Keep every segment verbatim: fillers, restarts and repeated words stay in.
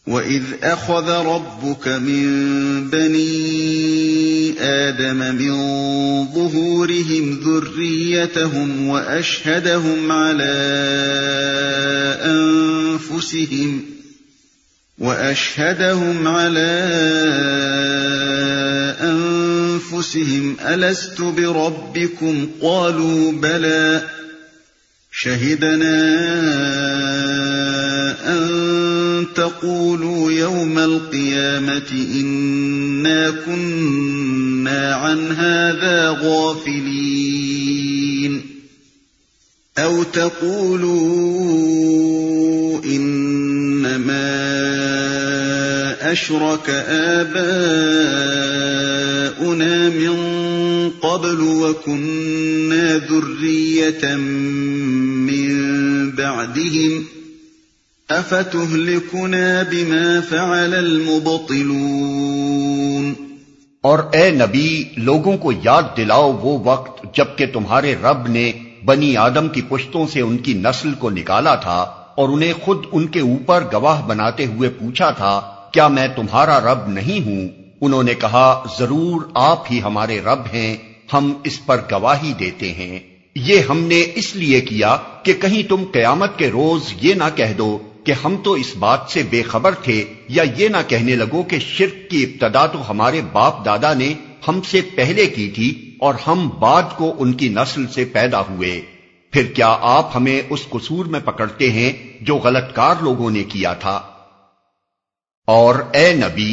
وَإِذْ أَخَذَ رَبُّكَ مِن بَنِي آدَمَ مِن ظُهُورِهِمْ ذُرِّيَّتَهُمْ وَأَشْهَدَهُمْ عَلَىٰ أَنفُسِهِمْ وَأَشْهَدَهُمْ عَلَىٰ أَنفُسِهِمْ أَلَسْتُ بِرَبِّكُمْ قَالُوا بَلَىٰ شَهِدْنَا أَن تَقُولُوا يَوْمَ الْقِيَامَةِ إِنَّا كُنَّا عَنْ هَٰذَا غَافِلِينَ أَوْ تَقُولُوا إِنَّمَا أَشْرَكَ آبَاؤُنَا مِن قَبْلُ وَكُنَّا ذُرِّيَّةً مِّن بَعْدِهِمْ أَفَتُهْلِكُنَا بِمَا فَعَلَ الْمُبْطِلُونَ۔ اور اے نبی، لوگوں کو یاد دلاؤ وہ وقت جب کہ تمہارے رب نے بنی آدم کی پشتوں سے ان کی نسل کو نکالا تھا اور انہیں خود ان کے اوپر گواہ بناتے ہوئے پوچھا تھا، کیا میں تمہارا رب نہیں ہوں؟ انہوں نے کہا، ضرور آپ ہی ہمارے رب ہیں، ہم اس پر گواہی دیتے ہیں۔ یہ ہم نے اس لیے کیا کہ کہیں تم قیامت کے روز یہ نہ کہہ دو کہ ہم تو اس بات سے بے خبر تھے، یا یہ نہ کہنے لگو کہ شرک کی ابتدا تو ہمارے باپ دادا نے ہم سے پہلے کی تھی اور ہم بعد کو ان کی نسل سے پیدا ہوئے۔ پھر کیا آپ ہمیں اس قصور میں پکڑتے ہیں جو غلط کار لوگوں نے کیا تھا؟ اور اے نبی،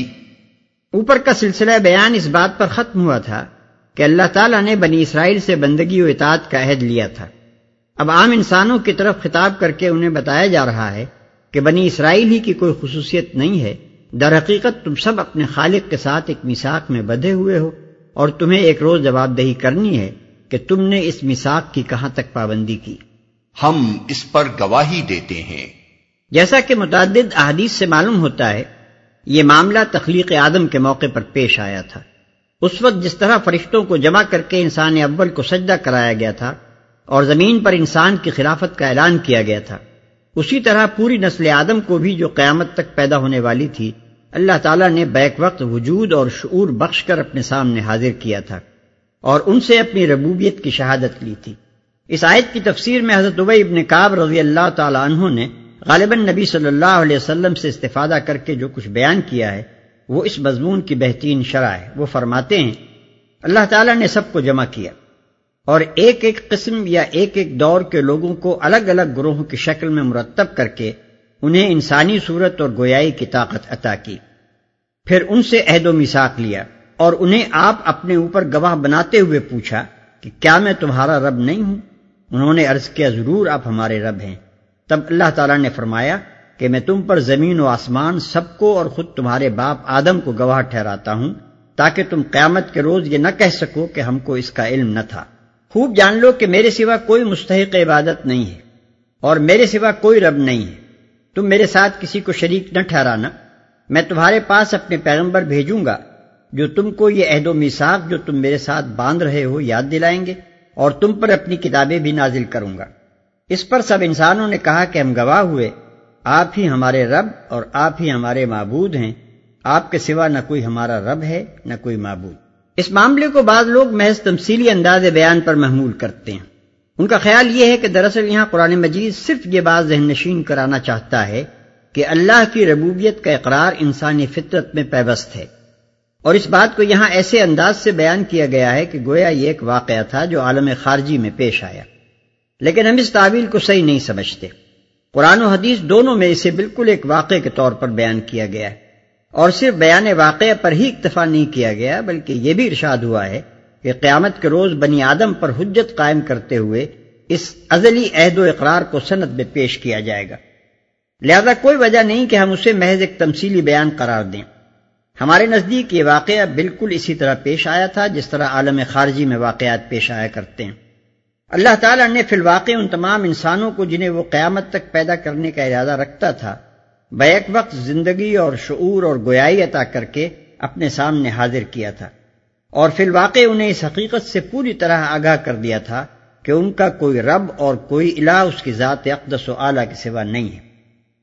اوپر کا سلسلہ بیان اس بات پر ختم ہوا تھا کہ اللہ تعالیٰ نے بنی اسرائیل سے بندگی و اطاعت کا عہد لیا تھا۔ اب عام انسانوں کی طرف خطاب کر کے انہیں بتایا جا رہا ہے کہ بنی اسرائیل ہی کی کوئی خصوصیت نہیں ہے، در حقیقت تم سب اپنے خالق کے ساتھ ایک میثاق میں بندھے ہوئے ہو، اور تمہیں ایک روز جواب دہی کرنی ہے کہ تم نے اس میثاق کی کہاں تک پابندی کی۔ ہم اس پر گواہی دیتے ہیں۔ جیسا کہ متعدد احادیث سے معلوم ہوتا ہے، یہ معاملہ تخلیق آدم کے موقع پر پیش آیا تھا۔ اس وقت جس طرح فرشتوں کو جمع کر کے انسان اول کو سجدہ کرایا گیا تھا اور زمین پر انسان کی خلافت کا اعلان کیا گیا تھا، اسی طرح پوری نسل آدم کو بھی جو قیامت تک پیدا ہونے والی تھی، اللہ تعالیٰ نے بیک وقت وجود اور شعور بخش کر اپنے سامنے حاضر کیا تھا اور ان سے اپنی ربوبیت کی شہادت لی تھی۔ اس آیت کی تفسیر میں حضرت ابی بن کعب رضی اللہ تعالیٰ عنہ نے غالباً نبی صلی اللہ علیہ وسلم سے استفادہ کر کے جو کچھ بیان کیا ہے وہ اس مضمون کی بہترین شرح ہے۔ وہ فرماتے ہیں، اللہ تعالیٰ نے سب کو جمع کیا اور ایک ایک قسم یا ایک ایک دور کے لوگوں کو الگ الگ گروہوں کی شکل میں مرتب کر کے انہیں انسانی صورت اور گویائی کی طاقت عطا کی، پھر ان سے عہد و میثاق لیا اور انہیں آپ اپنے اوپر گواہ بناتے ہوئے پوچھا کہ کیا میں تمہارا رب نہیں ہوں؟ انہوں نے عرض کیا، ضرور آپ ہمارے رب ہیں۔ تب اللہ تعالیٰ نے فرمایا کہ میں تم پر زمین و آسمان سب کو اور خود تمہارے باپ آدم کو گواہ ٹھہراتا ہوں، تاکہ تم قیامت کے روز یہ نہ کہہ سکو کہ ہم کو اس کا علم نہ تھا۔ خوب جان لو کہ میرے سوا کوئی مستحق عبادت نہیں ہے اور میرے سوا کوئی رب نہیں ہے، تم میرے ساتھ کسی کو شریک نہ ٹھہرانا۔ میں تمہارے پاس اپنے پیغمبر بھیجوں گا جو تم کو یہ عہد و میثاق جو تم میرے ساتھ باندھ رہے ہو یاد دلائیں گے، اور تم پر اپنی کتابیں بھی نازل کروں گا۔ اس پر سب انسانوں نے کہا کہ ہم گواہ ہوئے، آپ ہی ہمارے رب اور آپ ہی ہمارے معبود ہیں، آپ کے سوا نہ کوئی ہمارا رب ہے نہ کوئی معبود۔ اس معاملے کو بعض لوگ محض تمثیلی انداز بیان پر محمول کرتے ہیں۔ ان کا خیال یہ ہے کہ دراصل یہاں قرآن مجید صرف یہ بات ذہن نشین کرانا چاہتا ہے کہ اللہ کی ربوبیت کا اقرار انسانی فطرت میں پیوست ہے، اور اس بات کو یہاں ایسے انداز سے بیان کیا گیا ہے کہ گویا یہ ایک واقعہ تھا جو عالم خارجی میں پیش آیا۔ لیکن ہم اس تعبیر کو صحیح نہیں سمجھتے۔ قرآن و حدیث دونوں میں اسے بالکل ایک واقعے کے طور پر بیان کیا گیا ہے، اور صرف بیان واقعہ پر ہی اکتفا نہیں کیا گیا بلکہ یہ بھی ارشاد ہوا ہے کہ قیامت کے روز بنی آدم پر حجت قائم کرتے ہوئے اس ازلی عہد و اقرار کو سند میں پیش کیا جائے گا۔ لہذا کوئی وجہ نہیں کہ ہم اسے محض ایک تمثیلی بیان قرار دیں۔ ہمارے نزدیک یہ واقعہ بالکل اسی طرح پیش آیا تھا جس طرح عالم خارجی میں واقعات پیش آیا کرتے ہیں۔ اللہ تعالیٰ نے فی الواقع ان تمام انسانوں کو جنہیں وہ قیامت تک پیدا کرنے کا ارادہ رکھتا تھا بیک وقت زندگی اور شعور اور گویائی عطا کر کے اپنے سامنے حاضر کیا تھا، اور فی الواقع انہیں اس حقیقت سے پوری طرح آگاہ کر دیا تھا کہ ان کا کوئی رب اور کوئی الہ اس کی ذات اقدس و اعلیٰ کے سوا نہیں ہے۔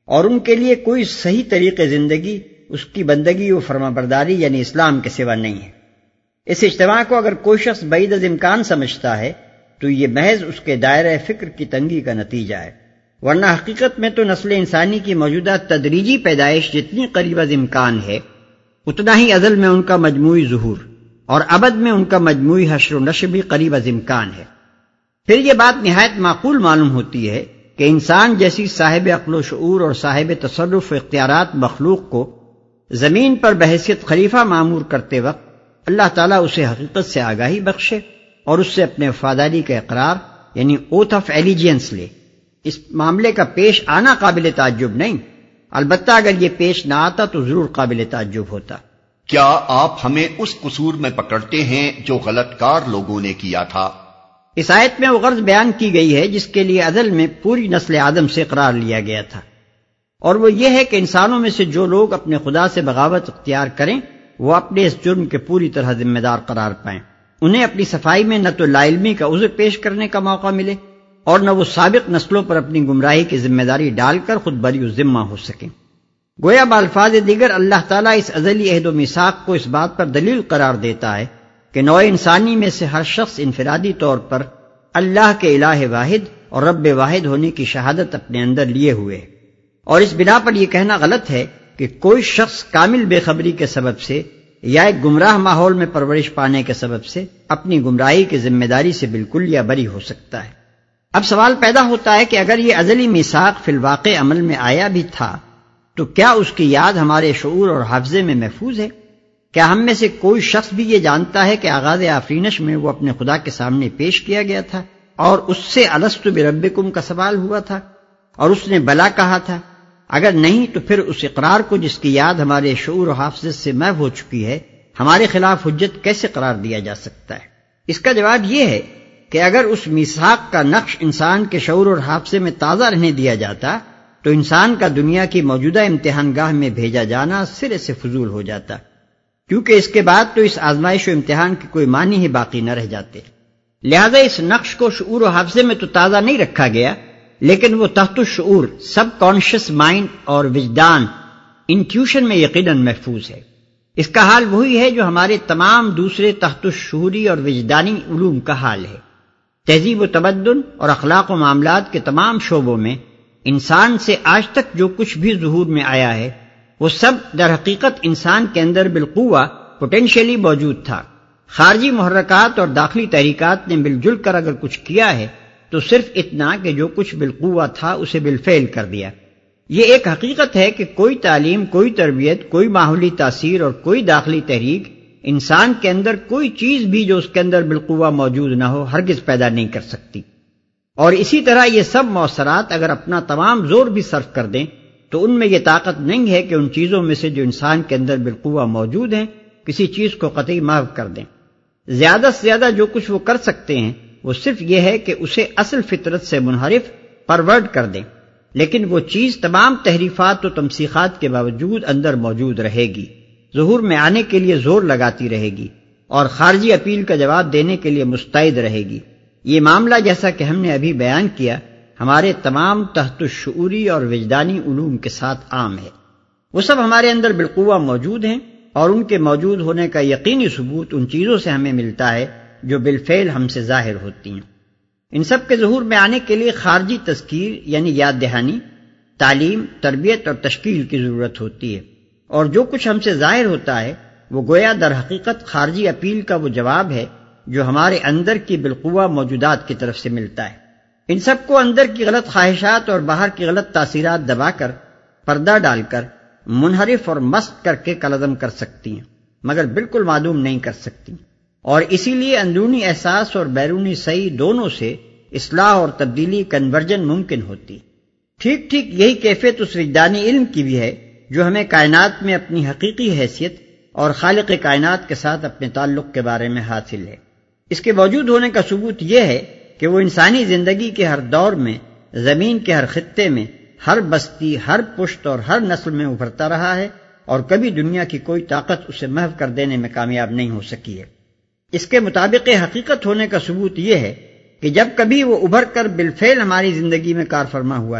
اور ان کے لیے کوئی صحیح طریقے زندگی اس کی بندگی و فرما برداری یعنی اسلام کے سوا نہیں ہے۔ اس اجتماع کو اگر کوئی شخص بعید از امکان سمجھتا ہے تو یہ محض اس کے دائرہ فکر کی تنگی کا نتیجہ ہے، ورنہ حقیقت میں تو نسل انسانی کی موجودہ تدریجی پیدائش جتنی قریب از امکان ہے اتنا ہی ازل میں ان کا مجموعی ظہور اور ابد میں ان کا مجموعی حشر و نشر بھی قریب از امکان ہے۔ پھر یہ بات نہایت معقول معلوم ہوتی ہے کہ انسان جیسی صاحب عقل و شعور اور صاحب تصرف و اختیارات مخلوق کو زمین پر بحیثیت خلیفہ معمور کرتے وقت اللہ تعالیٰ اسے حقیقت سے آگاہی بخشے اور اس سے اپنے وفاداری کا اقرار یعنی اوتھ آف ایلیجینس لے۔ اس معاملے کا پیش آنا قابل تعجب نہیں، البتہ اگر یہ پیش نہ آتا تو ضرور قابل تعجب ہوتا۔ کیا آپ ہمیں اس قصور میں پکڑتے ہیں جو غلط کار لوگوں نے کیا تھا؟ اس آیت میں وہ غرض بیان کی گئی ہے جس کے لیے ازل میں پوری نسل آدم سے اقرار لیا گیا تھا، اور وہ یہ ہے کہ انسانوں میں سے جو لوگ اپنے خدا سے بغاوت اختیار کریں وہ اپنے اس جرم کے پوری طرح ذمہ دار قرار پائیں، انہیں اپنی صفائی میں نہ تو لا علمی کا عذر پیش کرنے کا موقع ملے اور نہ وہ سابق نسلوں پر اپنی گمراہی کی ذمہ داری ڈال کر خود بری و ذمہ ہو سکیں۔ گویا بالفاظ دیگر اللہ تعالیٰ اس ازلی عہد و میثاق کو اس بات پر دلیل قرار دیتا ہے کہ نوع انسانی میں سے ہر شخص انفرادی طور پر اللہ کے الہ واحد اور رب واحد ہونے کی شہادت اپنے اندر لیے ہوئے ہے، اور اس بنا پر یہ کہنا غلط ہے کہ کوئی شخص کامل بے خبری کے سبب سے یا ایک گمراہ ماحول میں پرورش پانے کے سبب سے اپنی گمراہی کی ذمہ داری سے بالکل یا بری ہو سکتا ہے۔ اب سوال پیدا ہوتا ہے کہ اگر یہ ازلی میثاق فی الواقع عمل میں آیا بھی تھا تو کیا اس کی یاد ہمارے شعور اور حافظے میں محفوظ ہے؟ کیا ہم میں سے کوئی شخص بھی یہ جانتا ہے کہ آغاز آفرینش میں وہ اپنے خدا کے سامنے پیش کیا گیا تھا اور اس سے الست بربکم کا سوال ہوا تھا اور اس نے بلا کہا تھا؟ اگر نہیں تو پھر اس اقرار کو جس کی یاد ہمارے شعور و حافظے سے محو ہو چکی ہے ہمارے خلاف حجت کیسے قرار دیا جا سکتا ہے؟ اس کا جواب یہ ہے کہ اگر اس میثاق کا نقش انسان کے شعور اور حافظے میں تازہ رہنے دیا جاتا تو انسان کا دنیا کی موجودہ امتحان گاہ میں بھیجا جانا سرے سے فضول ہو جاتا، کیونکہ اس کے بعد تو اس آزمائش و امتحان کے کوئی معنی ہی باقی نہ رہ جاتے۔ لہذا اس نقش کو شعور و حافظے میں تو تازہ نہیں رکھا گیا، لیکن وہ تحت الشعور سب کانشیس مائنڈ اور وجدان انٹیوشن میں یقیناً محفوظ ہے۔ اس کا حال وہی ہے جو ہمارے تمام دوسرے تحت الشعوری اور وجدانی علوم کا حال ہے۔ تہذیب و تمدن اور اخلاق و معاملات کے تمام شعبوں میں انسان سے آج تک جو کچھ بھی ظہور میں آیا ہے وہ سب در حقیقت انسان کے اندر بالقوہ پوٹینشیلی موجود تھا۔ خارجی محرکات اور داخلی تحریکات نے مل جل کر اگر کچھ کیا ہے تو صرف اتنا کہ جو کچھ بالقوہ تھا اسے بالفعل کر دیا۔ یہ ایک حقیقت ہے کہ کوئی تعلیم، کوئی تربیت، کوئی ماحولی تاثیر اور کوئی داخلی تحریک انسان کے اندر کوئی چیز بھی جو اس کے اندر بالقوہ موجود نہ ہو ہرگز پیدا نہیں کر سکتی، اور اسی طرح یہ سب مؤثرات اگر اپنا تمام زور بھی صرف کر دیں تو ان میں یہ طاقت نہیں ہے کہ ان چیزوں میں سے جو انسان کے اندر بالقوہ موجود ہیں کسی چیز کو قطعی محو کر دیں۔ زیادہ سے زیادہ جو کچھ وہ کر سکتے ہیں وہ صرف یہ ہے کہ اسے اصل فطرت سے منحرف پرورڈ کر دیں، لیکن وہ چیز تمام تحریفات و تمسیخات کے باوجود اندر موجود رہے گی، ظہور میں آنے کے لیے زور لگاتی رہے گی اور خارجی اپیل کا جواب دینے کے لیے مستعد رہے گی۔ یہ معاملہ جیسا کہ ہم نے ابھی بیان کیا ہمارے تمام تحت الشعوری اور وجدانی علوم کے ساتھ عام ہے۔ وہ سب ہمارے اندر بالقوہ موجود ہیں اور ان کے موجود ہونے کا یقینی ثبوت ان چیزوں سے ہمیں ملتا ہے جو بالفعل ہم سے ظاہر ہوتی ہیں۔ ان سب کے ظہور میں آنے کے لیے خارجی تذکیر یعنی یاد دہانی، تعلیم، تربیت اور تشکیل کی ضرورت ہوتی ہے، اور جو کچھ ہم سے ظاہر ہوتا ہے وہ گویا در حقیقت خارجی اپیل کا وہ جواب ہے جو ہمارے اندر کی بالقوہ موجودات کی طرف سے ملتا ہے۔ ان سب کو اندر کی غلط خواہشات اور باہر کی غلط تاثیرات دبا کر، پردہ ڈال کر، منحرف اور مست کر کے کالعدم کر سکتی ہیں، مگر بالکل معدوم نہیں کر سکتی، اور اسی لیے اندرونی احساس اور بیرونی سعی دونوں سے اصلاح اور تبدیلی کنورجن ممکن ہوتی۔ ٹھیک ٹھیک یہی کیفیت اس وجدانی علم کی بھی ہے جو ہمیں کائنات میں اپنی حقیقی حیثیت اور خالق کائنات کے ساتھ اپنے تعلق کے بارے میں حاصل ہے۔ اس کے موجود ہونے کا ثبوت یہ ہے کہ وہ انسانی زندگی کے ہر دور میں، زمین کے ہر خطے میں، ہر بستی، ہر پشت اور ہر نسل میں ابھرتا رہا ہے، اور کبھی دنیا کی کوئی طاقت اسے محو کر دینے میں کامیاب نہیں ہو سکی ہے۔ اس کے مطابق حقیقت ہونے کا ثبوت یہ ہے کہ جب کبھی وہ ابھر کر بالفعل ہماری زندگی میں کار فرما ہوا ہے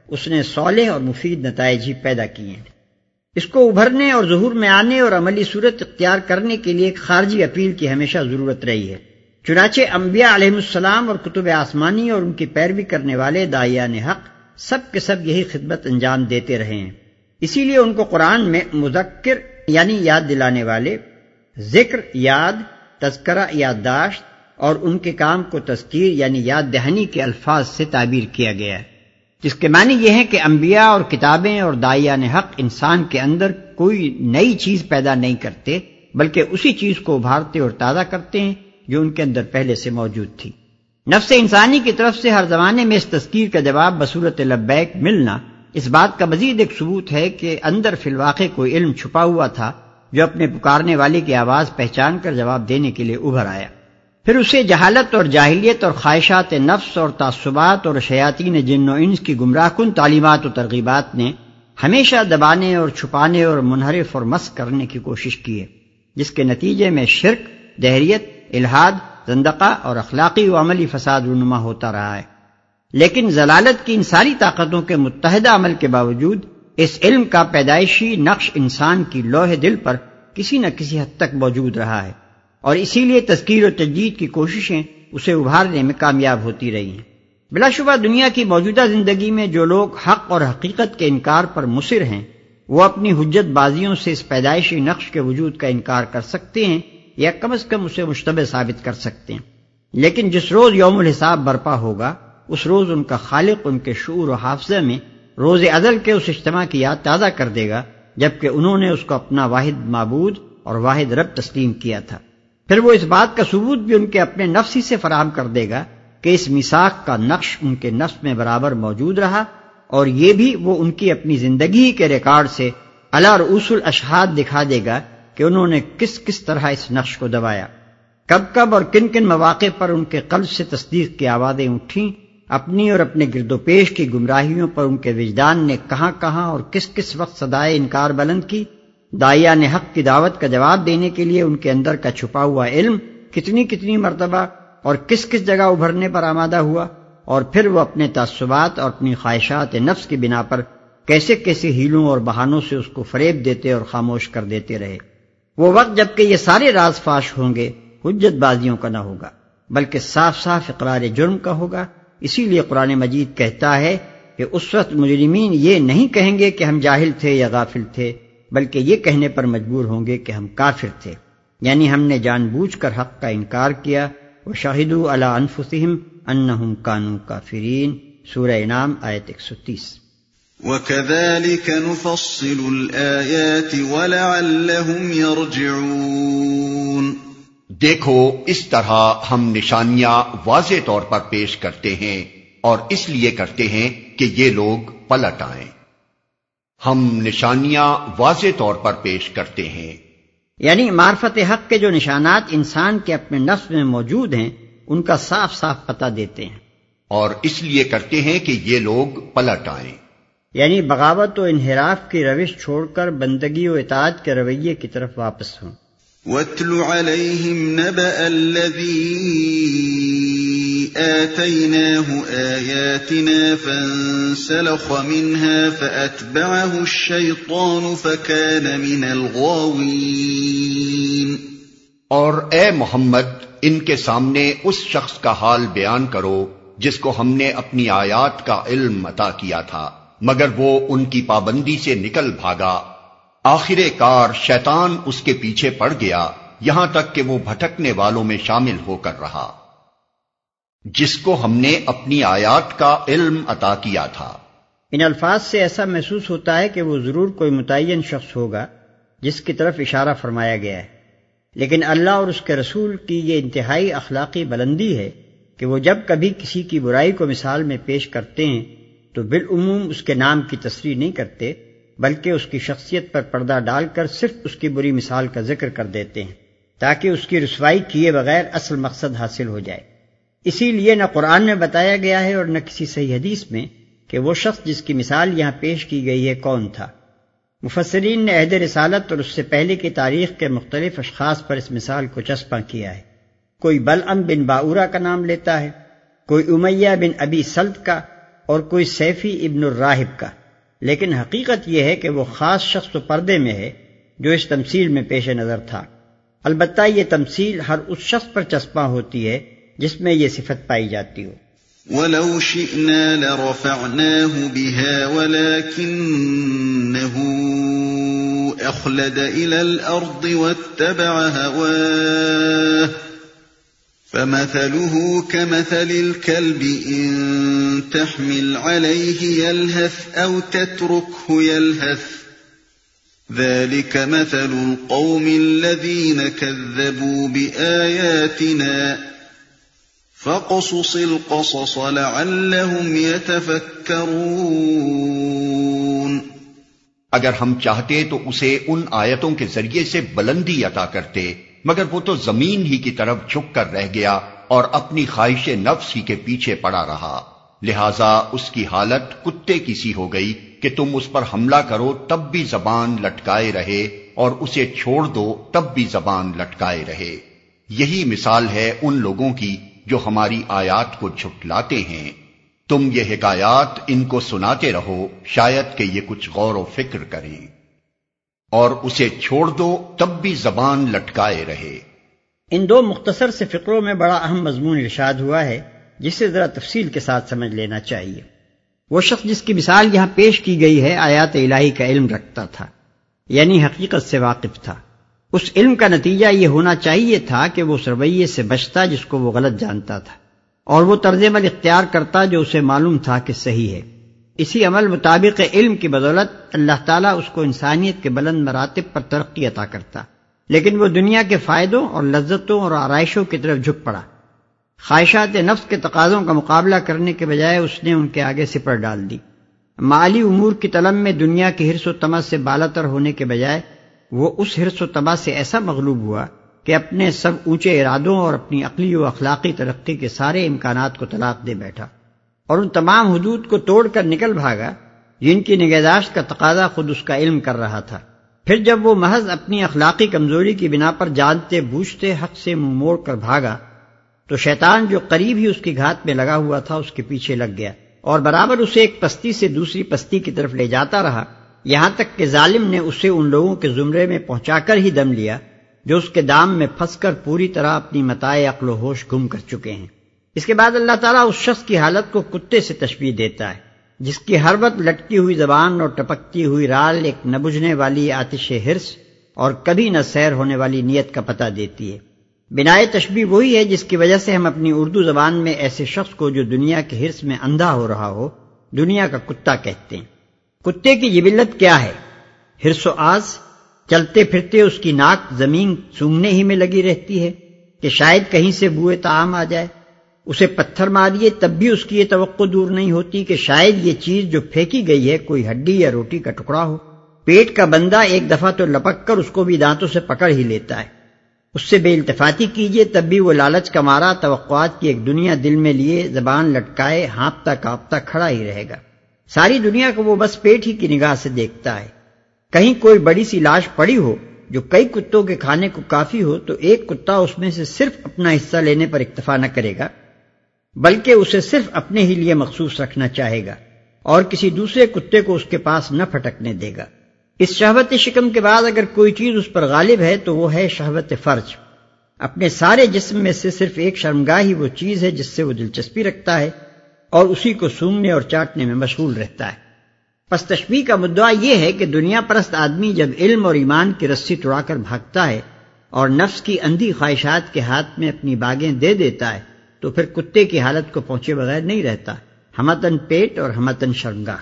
اس نے صالح اور مفید نتائج ہی پیدا کیے ہیں۔ اس کو ابھرنے اور ظہور میں آنے اور عملی صورت اختیار کرنے کے لیے ایک خارجی اپیل کی ہمیشہ ضرورت رہی ہے۔ چنانچہ انبیاء علیہ السلام اور کتب آسمانی اور ان کی پیروی کرنے والے داعیان حق سب کے سب یہی خدمت انجام دیتے رہے ہیں۔ اسی لیے ان کو قرآن میں مذکر یعنی یاد دلانے والے، ذکر یاد، تذکرہ یادداشت، اور ان کے کام کو تذکیر یعنی یاد دہانی کے الفاظ سے تعبیر کیا گیا ہے، جس کے معنی یہ ہے کہ انبیاء اور کتابیں اور داعیان حق انسان کے اندر کوئی نئی چیز پیدا نہیں کرتے، بلکہ اسی چیز کو ابھارتے اور تازہ کرتے ہیں جو ان کے اندر پہلے سے موجود تھی۔ نفس انسانی کی طرف سے ہر زمانے میں اس تذکیر کا جواب بصورت لبیک ملنا اس بات کا مزید ایک ثبوت ہے کہ اندر فی الواقع کوئی علم چھپا ہوا تھا جو اپنے پکارنے والے کی آواز پہچان کر جواب دینے کے لیے ابھر آیا۔ پھر اسے جہالت اور جاہلیت اور خواہشات نفس اور تعصبات اور شیاطین جن و انس کی گمراہ کن تعلیمات و ترغیبات نے ہمیشہ دبانے اور چھپانے اور منحرف اور مسخ کرنے کی کوشش کی ہے، جس کے نتیجے میں شرک، دہریت، الحاد، زندقہ اور اخلاقی و عملی فساد رونما ہوتا رہا ہے۔ لیکن ضلالت کی ان ساری طاقتوں کے متحدہ عمل کے باوجود اس علم کا پیدائشی نقش انسان کی لوح دل پر کسی نہ کسی حد تک موجود رہا ہے، اور اسی لیے تذکیر و تجدید کی کوششیں اسے ابھارنے میں کامیاب ہوتی رہی ہیں۔ بلا شبہ دنیا کی موجودہ زندگی میں جو لوگ حق اور حقیقت کے انکار پر مصر ہیں، وہ اپنی حجت بازیوں سے اس پیدائشی نقش کے وجود کا انکار کر سکتے ہیں یا کم از کم اسے مشتبہ ثابت کر سکتے ہیں، لیکن جس روز یوم الحساب برپا ہوگا اس روز ان کا خالق ان کے شعور و حافظہ میں روز ازل کے اس اجتماع کی یاد تازہ کر دے گا جبکہ انہوں نے اس کو اپنا واحد معبود اور واحد رب تسلیم کیا تھا۔ پھر وہ اس بات کا ثبوت بھی ان کے اپنے نفس ہی سے فراہم کر دے گا کہ اس میثاق کا نقش ان کے نفس میں برابر موجود رہا، اور یہ بھی وہ ان کی اپنی زندگی کے ریکارڈ سے علی رؤوس الاشہاد دکھا دے گا کہ انہوں نے کس کس طرح اس نقش کو دبایا، کب کب اور کن کن مواقع پر ان کے قلب سے تصدیق کی آوازیں اٹھیں، اپنی اور اپنے گرد و پیش کی گمراہیوں پر ان کے وجدان نے کہاں کہاں اور کس کس وقت صدائے انکار بلند کی، داعیان حق کی دعوت کا جواب دینے کے لیے ان کے اندر کا چھپا ہوا علم کتنی کتنی مرتبہ اور کس کس جگہ ابھرنے پر آمادہ ہوا، اور پھر وہ اپنے تعصبات اور اپنی خواہشات نفس کی بنا پر کیسے کیسے ہیلوں اور بہانوں سے اس کو فریب دیتے اور خاموش کر دیتے رہے۔ وہ وقت جب کہ یہ سارے راز فاش ہوں گے حجت بازیوں کا نہ ہوگا بلکہ صاف صاف اقرار جرم کا ہوگا۔ اسی لیے قرآن مجید کہتا ہے کہ اس وقت مجرمین یہ نہیں کہیں گے کہ ہم جاہل تھے یا غافل تھے، بلکہ یہ کہنے پر مجبور ہوں گے کہ ہم کافر تھے، یعنی ہم نے جان بوجھ کر حق کا انکار کیا۔ وَشَهِدُوا عَلَىٰ أَنفُسِهِمْ أَنَّهُمْ كَانُوا كَافِرِينَ، سورہ انعام آیت ایک سو تیس۔ وَكَذَلِكَ نُفَصِّلُ الْآيَاتِ وَلَعَلَّهُمْ يَرْجِعُونَ، دیکھو اس طرح ہم نشانیاں واضح طور پر پیش کرتے ہیں اور اس لیے کرتے ہیں کہ یہ لوگ پلٹ آئیں۔ ہم نشانیاں واضح طور پر پیش کرتے ہیں، یعنی معرفت حق کے جو نشانات انسان کے اپنے نفس میں موجود ہیں ان کا صاف صاف پتہ دیتے ہیں، اور اس لیے کرتے ہیں کہ یہ لوگ پلٹ آئیں، یعنی بغاوت و انحراف کی روش چھوڑ کر بندگی و اطاعت کے رویے کی طرف واپس ہوں۔ وَاتْلُ عَلَيْهِمْ نَبَأَ الَّذِي آتَيْنَاهُ آيَاتِنَا فَانسَلَخَ مِنْهَا فَأَتْبَعَهُ الشَّيْطَانُ فَكَانَ مِنَ الْغَاوِينَ، اور اے محمد ان کے سامنے اس شخص کا حال بیان کرو جس کو ہم نے اپنی آیات کا علم عطا کیا تھا مگر وہ ان کی پابندی سے نکل بھاگا، آخر کار شیطان اس کے پیچھے پڑ گیا یہاں تک کہ وہ بھٹکنے والوں میں شامل ہو کر رہا جس کو ہم نے اپنی آیات کا علم عطا کیا تھا۔ ان الفاظ سے ایسا محسوس ہوتا ہے کہ وہ ضرور کوئی متعین شخص ہوگا جس کی طرف اشارہ فرمایا گیا ہے، لیکن اللہ اور اس کے رسول کی یہ انتہائی اخلاقی بلندی ہے کہ وہ جب کبھی کسی کی برائی کو مثال میں پیش کرتے ہیں تو بالعموم اس کے نام کی تصریح نہیں کرتے بلکہ اس کی شخصیت پر پردہ ڈال کر صرف اس کی بری مثال کا ذکر کر دیتے ہیں تاکہ اس کی رسوائی کیے بغیر اصل مقصد حاصل ہو جائے۔ اسی لیے نہ قرآن میں بتایا گیا ہے اور نہ کسی صحیح حدیث میں کہ وہ شخص جس کی مثال یہاں پیش کی گئی ہے کون تھا۔ مفسرین نے عہد رسالت اور اس سے پہلے کی تاریخ کے مختلف اشخاص پر اس مثال کو چسپاں کیا ہے، کوئی بلعم بن باورا کا نام لیتا ہے، کوئی امیہ بن ابی سلط کا، اور کوئی سیفی ابن الراہب کا، لیکن حقیقت یہ ہے کہ وہ خاص شخص و پردے میں ہے جو اس تمثیل میں پیش نظر تھا۔ البتہ یہ تمثیل ہر اس شخص پر چسپاں ہوتی ہے جس میں یہ صفت پائی جاتی ہو۔ وَلَوْ شِئْنَا لَرَفَعْنَاهُ بِهَا وَلَكِنَّهُ أَخْلَدَ إِلَى الْأَرْضِ وَاتَّبَعَ هَوَاهُ فَمَثَلُهُ كَمَثَلِ الْكَلْبِ إِن تَحْمِلْ عَلَيْهِ يَلْهَثْ أَوْ تَتْرُكْهُ يَلْهَثْ ذَلِكَ مَثَلُ الْقَوْمِ الَّذِينَ كَذَّبُوا بِآيَاتِنَا فَقُصُصِ الْقَصَصَ لَعَلَّهُمْ يَتَفَكَّرُونَ۔ اگر ہم چاہتے تو اسے ان آیتوں کے ذریعے سے بلندی عطا کرتے، مگر وہ تو زمین ہی کی طرف جھک کر رہ گیا اور اپنی خواہش نفس ہی کے پیچھے پڑا رہا، لہذا اس کی حالت کتے کی سی ہو گئی کہ تم اس پر حملہ کرو تب بھی زبان لٹکائے رہے اور اسے چھوڑ دو تب بھی زبان لٹکائے رہے۔ یہی مثال ہے ان لوگوں کی جو ہماری آیات کو جھٹلاتے ہیں۔ تم یہ حکایات ان کو سناتے رہو، شاید کہ یہ کچھ غور و فکر کریں۔ اور اسے چھوڑ دو تب بھی زبان لٹکائے رہے۔ ان دو مختصر سے فقروں میں بڑا اہم مضمون ارشاد ہوا ہے جسے ذرا تفصیل کے ساتھ سمجھ لینا چاہیے۔ وہ شخص جس کی مثال یہاں پیش کی گئی ہے آیات الہی کا علم رکھتا تھا، یعنی حقیقت سے واقف تھا۔ اس علم کا نتیجہ یہ ہونا چاہیے تھا کہ وہ اس رویے سے بچتا جس کو وہ غلط جانتا تھا، اور وہ طرز عمل اختیار کرتا جو اسے معلوم تھا کہ صحیح ہے۔ اسی عمل مطابق علم کی بدولت اللہ تعالیٰ اس کو انسانیت کے بلند مراتب پر ترقی عطا کرتا، لیکن وہ دنیا کے فائدوں اور لذتوں اور آرائشوں کی طرف جھک پڑا۔ خواہشات نفس کے تقاضوں کا مقابلہ کرنے کے بجائے اس نے ان کے آگے سپر ڈال دی۔ مالی امور کی طلب میں دنیا کی حرص و طمع سے بالاتر ہونے کے بجائے وہ اس حرص و طمع سے ایسا مغلوب ہوا کہ اپنے سب اونچے ارادوں اور اپنی عقلی و اخلاقی ترقی کے سارے امکانات کو طلاق دے بیٹھا، اور ان تمام حدود کو توڑ کر نکل بھاگا جن کی نگہداشت کا تقاضا خود اس کا علم کر رہا تھا۔ پھر جب وہ محض اپنی اخلاقی کمزوری کی بنا پر جانتے بوجھتے حق سے منہ موڑ کر بھاگا تو شیطان جو قریب ہی اس کی گھات میں لگا ہوا تھا اس کے پیچھے لگ گیا اور برابر اسے ایک پستی سے دوسری پستی کی طرف لے جاتا رہا، یہاں تک کہ ظالم نے اسے ان لوگوں کے زمرے میں پہنچا کر ہی دم لیا جو اس کے دام میں پھنس کر پوری طرح اپنی متاع عقل و ہوش گم کر چکے ہیں۔ اس کے بعد اللہ تعالیٰ اس شخص کی حالت کو کتے سے تشبیہ دیتا ہے جس کی ہر وقت لٹکی ہوئی زبان اور ٹپکتی ہوئی رال ایک نہ بجھنے والی آتش حرص اور کبھی نہ سیر ہونے والی نیت کا پتہ دیتی ہے۔ بنائے تشبیہ وہی ہے جس کی وجہ سے ہم اپنی اردو زبان میں ایسے شخص کو جو دنیا کے حرص میں اندھا ہو رہا ہو دنیا کا کتا کہتے ہیں۔ کتے کی جبلت کیا ہے؟ حرص و آز، چلتے پھرتے اس کی ناک زمین سونگھنے ہی میں لگی رہتی ہے کہ شاید کہیں سے بوئے طعام آ جائے۔ اسے پتھر ماریے تب بھی اس کی یہ توقع دور نہیں ہوتی کہ شاید یہ چیز جو پھینکی گئی ہے کوئی ہڈی یا روٹی کا ٹکڑا ہو۔ پیٹ کا بندہ ایک دفعہ تو لپک کر اس کو بھی دانتوں سے پکڑ ہی لیتا ہے، اس سے بے التفاتی کیجیے تب بھی وہ لالچ کا مارا توقعات کی ایک دنیا دل میں لیے زبان لٹکائے ہانپتا کانپتا کھڑا ہی رہے گا۔ ساری دنیا کو وہ بس پیٹ ہی کی نگاہ سے دیکھتا ہے۔ کہیں کوئی بڑی سی لاش پڑی ہو جو کئی کتوں کے کھانے کو کافی ہو تو ایک کتا اس میں سے صرف اپنا حصہ لینے پر اکتفا نہ کرے گا بلکہ اسے صرف اپنے ہی لیے مخصوص رکھنا چاہے گا اور کسی دوسرے کتے کو اس کے پاس نہ پھٹکنے دے گا۔ اس شہوت شکم کے بعد اگر کوئی چیز اس پر غالب ہے تو وہ ہے شہوت فرج۔ اپنے سارے جسم میں سے صرف ایک شرمگاہ ہی وہ چیز ہے جس سے وہ دلچسپی رکھتا ہے اور اسی کو سونگھنے اور چاٹنے میں مشغول رہتا ہے۔ پس تشبیہ کا مدعا یہ ہے کہ دنیا پرست آدمی جب علم اور ایمان کی رسی توڑا کر بھاگتا ہے اور نفس کی اندھی خواہشات کے ہاتھ میں اپنی باغیں دے دیتا ہے تو پھر کتے کی حالت کو پہنچے بغیر نہیں رہتا، ہمتن پیٹ اور ہمتن شرمگاہ۔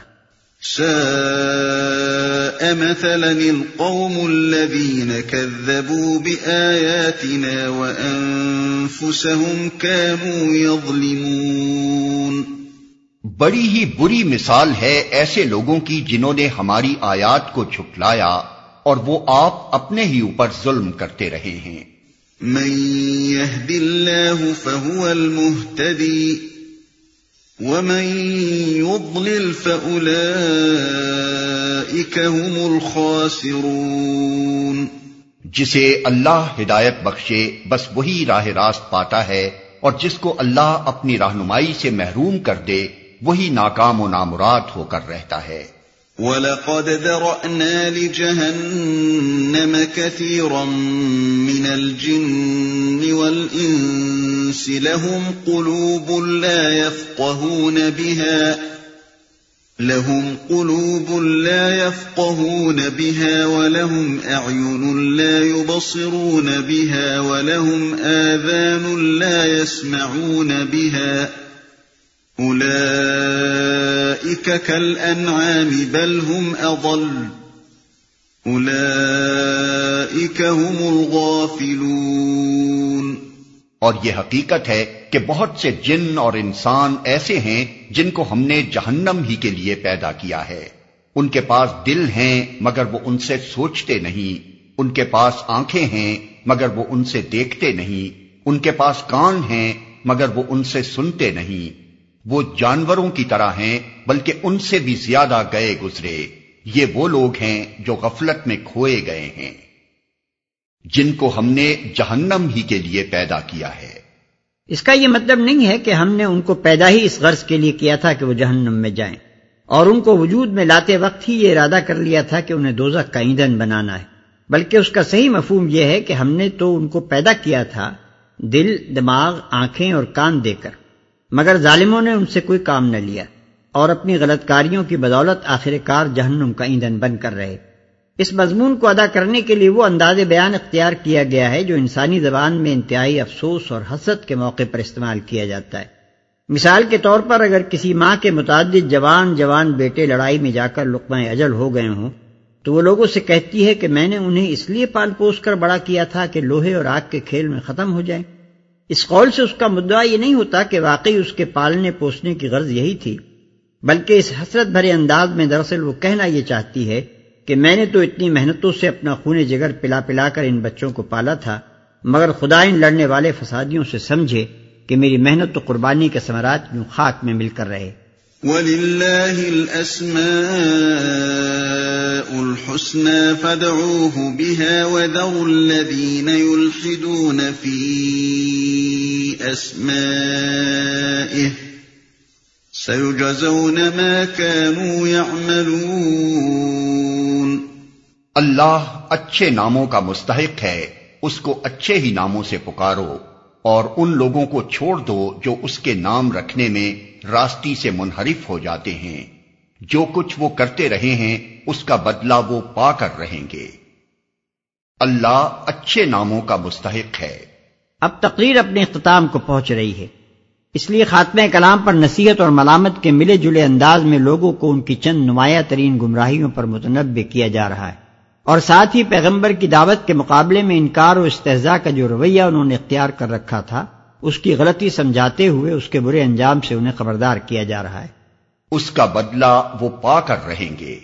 ساء مثلا القوم الذين كذبوا بآياتنا وأنفسهم كانوا يظلمون۔ بڑی ہی بری مثال ہے ایسے لوگوں کی جنہوں نے ہماری آیات کو جھٹلایا اور وہ آپ اپنے ہی اوپر ظلم کرتے رہے ہیں۔ من يهد الله فهو المهتدي ومن يضلل فأولئك هم الخاسرون۔ جسے اللہ ہدایت بخشے بس وہی راہ راست پاتا ہے، اور جس کو اللہ اپنی رہنمائی سے محروم کر دے وہی ناکام و نامراد ہو کر رہتا ہے۔ وَلَقَدْ ذَرَأْنَا لِجَهَنَّمَ كَثِيرًا مِنَ الْجِنِّ وَالْإِنسِ لَهُمْ قُلُوبٌ لَا يَفْقَهُونَ بِهَا لَهُمْ قُلُوبٌ لَا يَفْقَهُونَ بِهَا وَلَهُمْ أَعْيُنٌ لَا يُبْصِرُونَ بِهَا وَلَهُمْ آذَانٌ لَا يَسْمَعُونَ بِهَا أُولَئِكَ كَالْأَنْعَامِ بَلْ هُمْ أَضَلُّ أُولَئِكَ هُمُ الْغَافِلُونَ۔ اور یہ حقیقت ہے کہ بہت سے جن اور انسان ایسے ہیں جن کو ہم نے جہنم ہی کے لیے پیدا کیا ہے۔ ان کے پاس دل ہیں مگر وہ ان سے سوچتے نہیں، ان کے پاس آنکھیں ہیں مگر وہ ان سے دیکھتے نہیں، ان کے پاس کان ہیں مگر وہ ان سے سنتے نہیں۔ وہ جانوروں کی طرح ہیں بلکہ ان سے بھی زیادہ گئے گزرے۔ یہ وہ لوگ ہیں جو غفلت میں کھوئے گئے ہیں، جن کو ہم نے جہنم ہی کے لیے پیدا کیا ہے۔ اس کا یہ مطلب نہیں ہے کہ ہم نے ان کو پیدا ہی اس غرض کے لیے کیا تھا کہ وہ جہنم میں جائیں، اور ان کو وجود میں لاتے وقت ہی یہ ارادہ کر لیا تھا کہ انہیں دوزخ کا ایندھن بنانا ہے، بلکہ اس کا صحیح مفہوم یہ ہے کہ ہم نے تو ان کو پیدا کیا تھا دل، دماغ، آنکھیں اور کان دے کر، مگر ظالموں نے ان سے کوئی کام نہ لیا اور اپنی غلط کاریوں کی بدولت آخر کار جہنم کا ایندھن بن کر رہے۔ اس مضمون کو ادا کرنے کے لیے وہ انداز بیان اختیار کیا گیا ہے جو انسانی زبان میں انتہائی افسوس اور حسرت کے موقع پر استعمال کیا جاتا ہے۔ مثال کے طور پر اگر کسی ماں کے متعدد جوان جوان بیٹے لڑائی میں جا کر لقمہ اجل ہو گئے ہوں تو وہ لوگوں سے کہتی ہے کہ میں نے انہیں اس لیے پال پوس کر بڑا کیا تھا کہ لوہے اور آگ کے کھیل میں ختم ہو جائیں۔ اس قول سے اس کا مدعا یہ نہیں ہوتا کہ واقعی اس کے پالنے پوسنے کی غرض یہی تھی، بلکہ اس حسرت بھرے انداز میں دراصل وہ کہنا یہ چاہتی ہے کہ میں نے تو اتنی محنتوں سے اپنا خون جگر پلا پلا کر ان بچوں کو پالا تھا، مگر خدا ان لڑنے والے فسادیوں سے سمجھے کہ میری محنت و قربانی کے ثمرات یوں خاک میں مل کر رہے۔ وَلِلَّهِ الْأَسْمَاءُ الْحُسْنَى فَادْعُوهُ بِهَا وَذَرُوا الَّذِينَ يُلْحِدُونَ فِي أَسْمَائِهِ سَيُجْزَوْنَ مَا كَانُوا يَعْمَلُونَ۔ اللہ اچھے ناموں کا مستحق ہے، اس کو اچھے ہی ناموں سے پکارو، اور ان لوگوں کو چھوڑ دو جو اس کے نام رکھنے میں راستی سے منحرف ہو جاتے ہیں۔ جو کچھ وہ کرتے رہے ہیں اس کا بدلہ وہ پا کر رہیں گے۔ اللہ اچھے ناموں کا مستحق ہے۔ اب تقریر اپنے اختتام کو پہنچ رہی ہے، اس لیے خاتمہ کلام پر نصیحت اور ملامت کے ملے جلے انداز میں لوگوں کو ان کی چند نمایاں ترین گمراہیوں پر متنبہ کیا جا رہا ہے، اور ساتھ ہی پیغمبر کی دعوت کے مقابلے میں انکار و استہزاء کا جو رویہ انہوں نے اختیار کر رکھا تھا اس کی غلطی سمجھاتے ہوئے اس کے برے انجام سے انہیں خبردار کیا جا رہا ہے۔ اس کا بدلہ وہ پا کر رہیں گے۔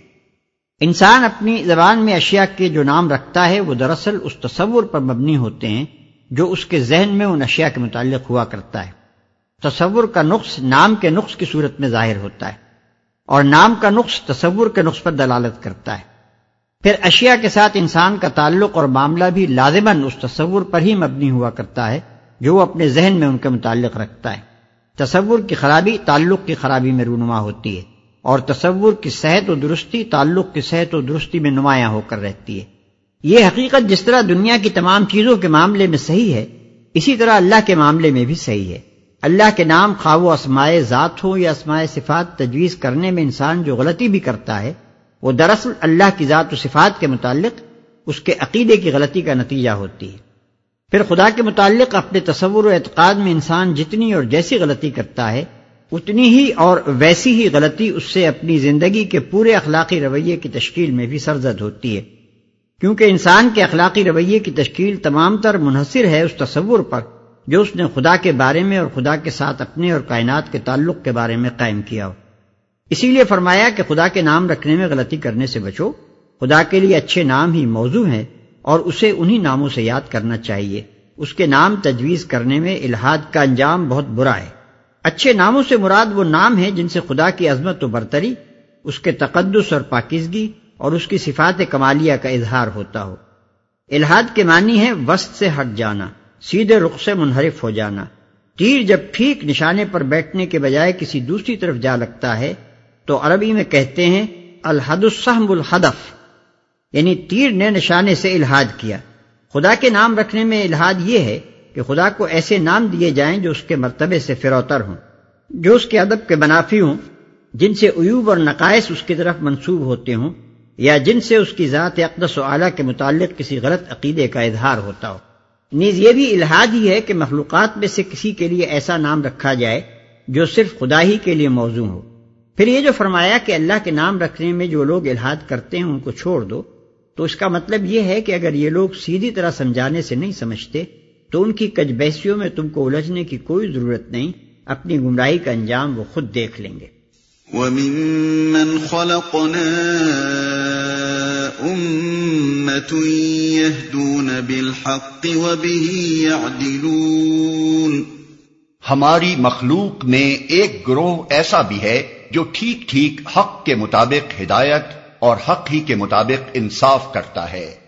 انسان اپنی زبان میں اشیاء کے جو نام رکھتا ہے وہ دراصل اس تصور پر مبنی ہوتے ہیں جو اس کے ذہن میں ان اشیاء کے متعلق ہوا کرتا ہے۔ تصور کا نقص نام کے نقص کی صورت میں ظاہر ہوتا ہے، اور نام کا نقص تصور کے نقص پر دلالت کرتا ہے۔ پھر اشیاء کے ساتھ انسان کا تعلق اور معاملہ بھی لازماً اس تصور پر ہی مبنی ہوا کرتا ہے جو وہ اپنے ذہن میں ان کے متعلق رکھتا ہے۔ تصور کی خرابی تعلق کی خرابی میں رونما ہوتی ہے، اور تصور کی صحت و درستی تعلق کی صحت و درستی میں نمایاں ہو کر رہتی ہے۔ یہ حقیقت جس طرح دنیا کی تمام چیزوں کے معاملے میں صحیح ہے، اسی طرح اللہ کے معاملے میں بھی صحیح ہے۔ اللہ کے نام خواہ وہ اسماء ذات ہو یا اسماء صفات تجویز کرنے میں انسان جو غلطی بھی کرتا ہے وہ دراصل اللہ کی ذات و صفات کے متعلق اس کے عقیدے کی غلطی کا نتیجہ ہوتی ہے۔ پھر خدا کے متعلق اپنے تصور و اعتقاد میں انسان جتنی اور جیسی غلطی کرتا ہے اتنی ہی اور ویسی ہی غلطی اس سے اپنی زندگی کے پورے اخلاقی رویے کی تشکیل میں بھی سرزد ہوتی ہے، کیونکہ انسان کے اخلاقی رویے کی تشکیل تمام تر منحصر ہے اس تصور پر جو اس نے خدا کے بارے میں اور خدا کے ساتھ اپنے اور کائنات کے تعلق کے بارے میں قائم کیا ہو۔ اسی لیے فرمایا کہ خدا کے نام رکھنے میں غلطی کرنے سے بچو، خدا کے لیے اچھے نام ہی موضوع ہیں اور اسے انہی ناموں سے یاد کرنا چاہیے۔ اس کے نام تجویز کرنے میں الحاد کا انجام بہت برا ہے۔ اچھے ناموں سے مراد وہ نام ہیں جن سے خدا کی عظمت و برتری، اس کے تقدس اور پاکیزگی اور اس کی صفات کمالیہ کا اظہار ہوتا ہو۔ الحاد کے معنی ہے وسط سے ہٹ جانا، سیدھے رخ سے منحرف ہو جانا، تیر جب ٹھیک نشانے پر بیٹھنے کے بجائے کسی دوسری طرف جا لگتا ہے تو عربی میں کہتے ہیں الحد السہم الحدف، یعنی تیر نے نشانے سے الحاد کیا۔ خدا کے نام رکھنے میں الحاد یہ ہے کہ خدا کو ایسے نام دیے جائیں جو اس کے مرتبے سے فروتر ہوں، جو اس کے ادب کے منافی ہوں، جن سے عیوب اور نقائص اس کی طرف منسوب ہوتے ہوں، یا جن سے اس کی ذات اقدس و اعلیٰ کے متعلق کسی غلط عقیدے کا اظہار ہوتا ہو۔ نیز یہ بھی الحاد ہی ہے کہ مخلوقات میں سے کسی کے لیے ایسا نام رکھا جائے جو صرف خدا ہی کے لیے موزوں ہو۔ پھر یہ جو فرمایا کہ اللہ کے نام رکھنے میں جو لوگ الحاد کرتے ہیں ان کو چھوڑ دو، تو اس کا مطلب یہ ہے کہ اگر یہ لوگ سیدھی طرح سمجھانے سے نہیں سمجھتے تو ان کی کج بیسیوں میں تم کو الجھنے کی کوئی ضرورت نہیں، اپنی گمراہی کا انجام وہ خود دیکھ لیں گے۔ وَمِمَّنْ خَلَقْنَا أُمَّةٌ يَهْدُونَ بِالْحَقِّ وَبِهِ يَعْدِلُونَ، ہماری مخلوق میں ایک گروہ ایسا بھی ہے جو ٹھیک ٹھیک حق کے مطابق ہدایت اور حق ہی کے مطابق انصاف کرتا ہے۔